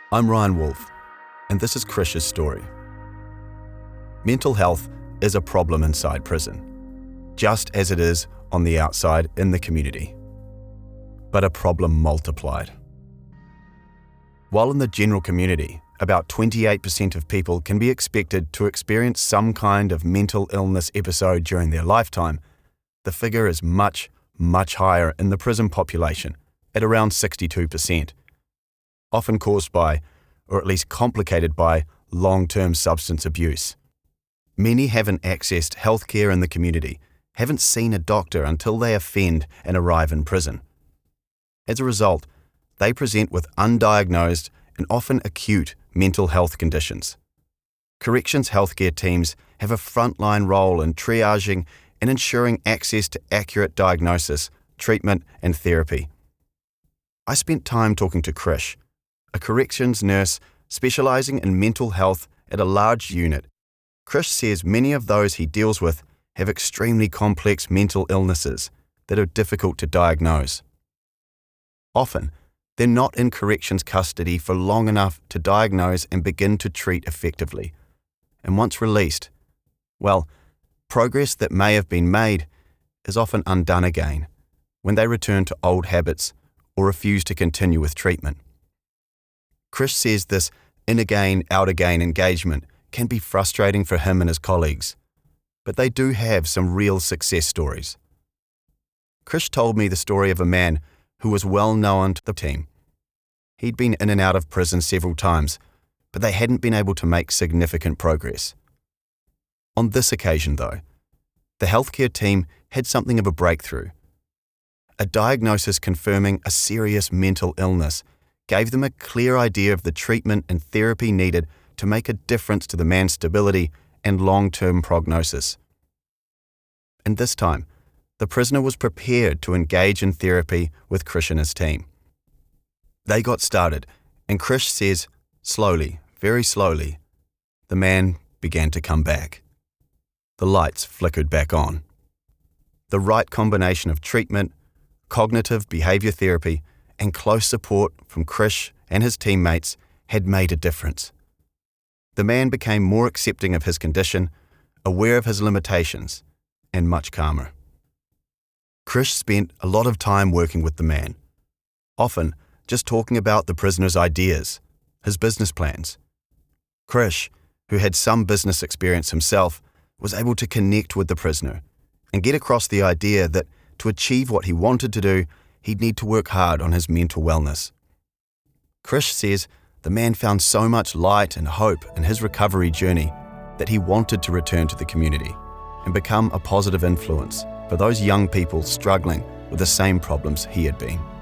I'm Ryan Wolf, and this is Krish's story. Mental health is a problem inside prison, just as it is on the outside in the community, but a problem multiplied. While in the general community, about 28% of people can be expected to experience some kind of mental illness episode during their lifetime, the figure is much, much higher in the prison population, at around 62%, often caused by, or at least complicated by, long-term substance abuse. Many haven't accessed healthcare in the community, haven't seen a doctor until they offend and arrive in prison. As a result, they present with undiagnosed and often acute mental health conditions. Corrections healthcare teams have a frontline role in triaging and ensuring access to accurate diagnosis, treatment, and therapy. I spent time talking to Krish, a corrections nurse specializing in mental health at a large unit. Krish says many of those he deals with have extremely complex mental illnesses that are difficult to diagnose. Often, they're not in corrections custody for long enough to diagnose and begin to treat effectively. And once released, well, progress that may have been made is often undone again when they return to old habits or refuse to continue with treatment. Krish says this in-again, out-again engagement can be frustrating for him and his colleagues, but they do have some real success stories. Krish told me the story of a man who was well known to the team. He'd been in and out of prison several times, but they hadn't been able to make significant progress. On this occasion, though, the healthcare team had something of a breakthrough. A diagnosis confirming a serious mental illness gave them a clear idea of the treatment and therapy needed to make a difference to the man's stability and long-term prognosis. And this time, the prisoner was prepared to engage in therapy with Krish and his team. They got started, and Krish says, slowly, very slowly, the man began to come back. The lights flickered back on. The right combination of treatment, cognitive behavior therapy, and close support from Krish and his teammates had made a difference. The man became more accepting of his condition, aware of his limitations, and much calmer. Krish spent a lot of time working with the man, often just talking about the prisoner's ideas, his business plans. Krish, who had some business experience himself, was able to connect with the prisoner and get across the idea that to achieve what he wanted to do, he'd need to work hard on his mental wellness. Krish says the man found so much light and hope in his recovery journey that he wanted to return to the community and become a positive influence for those young people struggling with the same problems he had been.